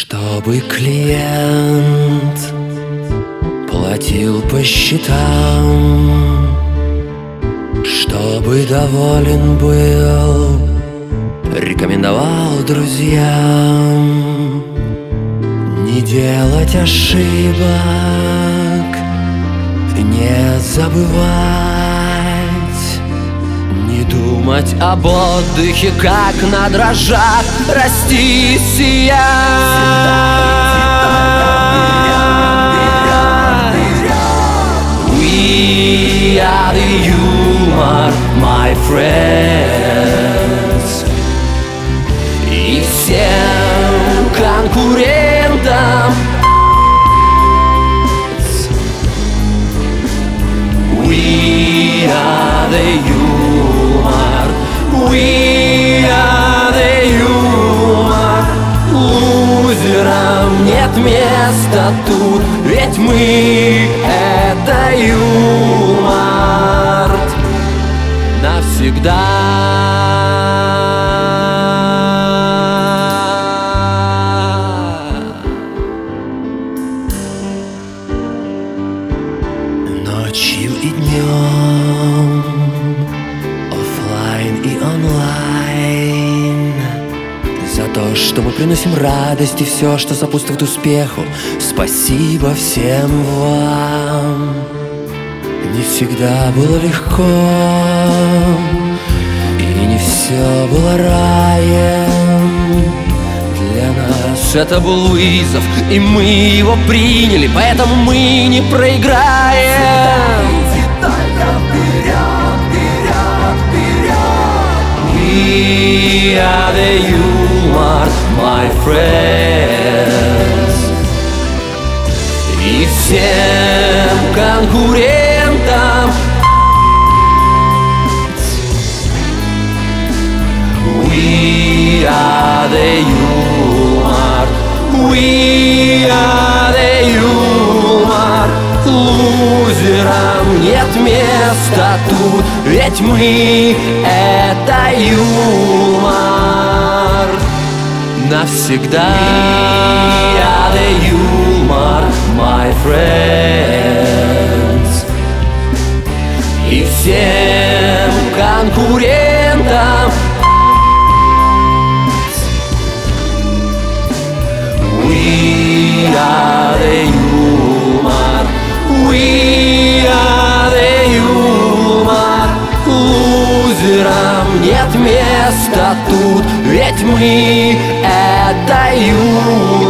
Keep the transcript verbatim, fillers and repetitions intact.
Чтобы клиент платил по счетам, чтобы доволен был, рекомендовал друзьям не делать ошибок, не забывать, не думать об отдыхе, как на дрожжах расти, сиять. We are the humor, my friends. И всем конкурентам We are the humor, we are the humor. Лузерам нет места тут, ведь мы — это юмор навсегда. Ночью и днем, оффлайн и онлайн, за то, что мы приносим радость и все, что сопутствует успеху. Спасибо всем вам. Не всегда было легко, и не все было раем. Для нас это был вызов, и мы его приняли, поэтому мы не проиграем. We are the humor, my friends. И всем конкурентам We are the humor, we are the humor. Лузерам нет места тут, ведь мы — это юмор навсегда. We are the humor, my friends. И всем конкурентам We are the humor, we are the humor. Лузерам нет места тут, ведь мы — это юмор.